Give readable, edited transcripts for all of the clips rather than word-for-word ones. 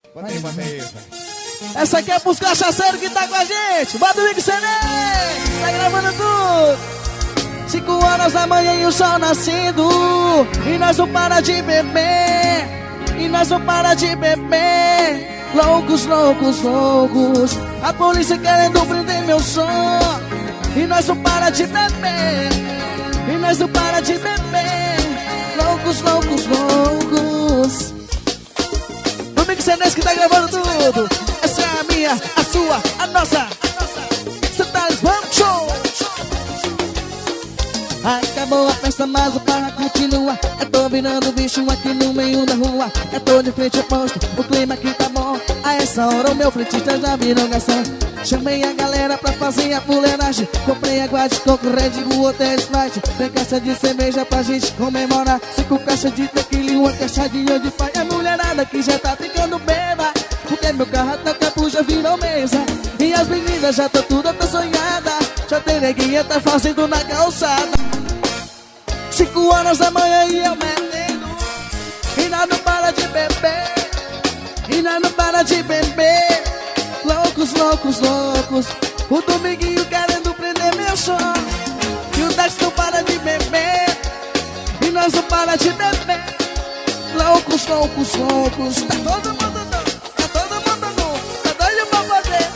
Bota aí, velho. Essa aqui é pros cachaceiros que tá com a gente. Bota o Mix CD, tá gravando tudo. 5 horas da manhã e o sol nascendo, e nós não para de beber, e nós não para de beber. Loucos, loucos, loucos, a polícia querendo prender meu som, e nós não para de beber, e nós não para de beber. Loucos, loucos, loucos. O Mix CD que tá gravando tudo. Essa é a minha, a sua, a nossa. Centrais, vamos, show! Acabou a festa, mas o carro continua. Eu tô virando bicho aqui no meio da rua. Eu tô de frente ao posto, o clima aqui tá bom. A essa hora o meu frentista já virou garçom. Chamei a galera pra fazer a fuleiragem. Comprei água de coco, Red Bull, até Sprite. Tem caixa de cerveja pra gente comemorar. 5 caixas de tequila e uma caixa de onde faz. A mulherada que já tá ficando bêbada, porque meu carro até o capô já virou mesa. E as meninas já tão tudo até sonhada. Já tem neguinha tá fazendo na calçada. 5 horas da manhã e eu metendo, e nós não para de beber, e nós não para de beber. Loucos, loucos, loucos, o Dominguinho querendo prender meu som, e o Dex não para de beber, e nós não para de beber. Loucos, loucos, loucos, tá todo mundo doido, tá todo mundo doido, tá doido pra poder.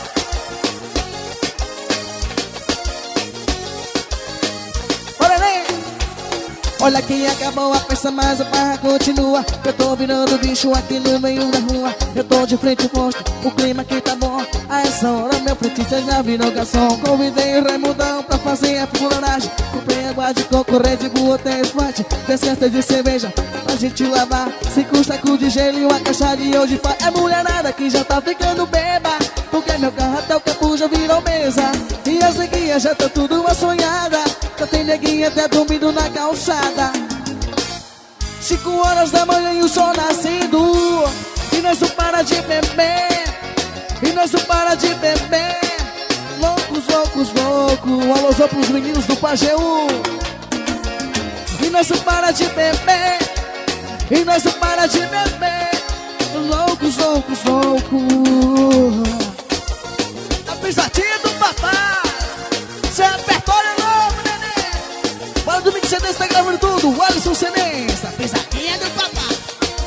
Olha aí. Olha que acabou a festa, mas a barra continua. Eu tô virando bicho aqui no meio da rua. Eu tô de frente ao posto, o clima aqui tá bom. A essa hora meu frentista já virou garçom. Convidei o Raimundão pra fazer a fuleiragem. Comprei água de coco, Red Bull, até Sprite. Tem cesta de cerveja pra gente lavar. 5 sacos de gelo e uma caixa de hoje faz. É mulherada que já tá ficando beba, porque meu carro até o capô já virou mesa. E as neguinhas já tão tudo uma sonhada. Já tem neguinha até dormindo na calçada. 5 horas da manhã e o sol nascendo, e nós não para de beber, e nós não para de beber. Loucos, loucos, loucos. Um alôzão pros meninos do Pajeú. E nós não para de beber, e nós não para de beber. Loucos, loucos, loucos. A pisadinha do papai. Cê apertou de novo, neném. Bora do Mix CD, tá gravando tudo. O Alisson Semens, a pisadinha do papai.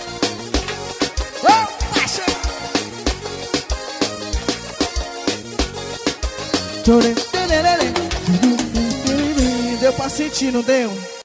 Oh, paixão. Deu pra sentir, não deu?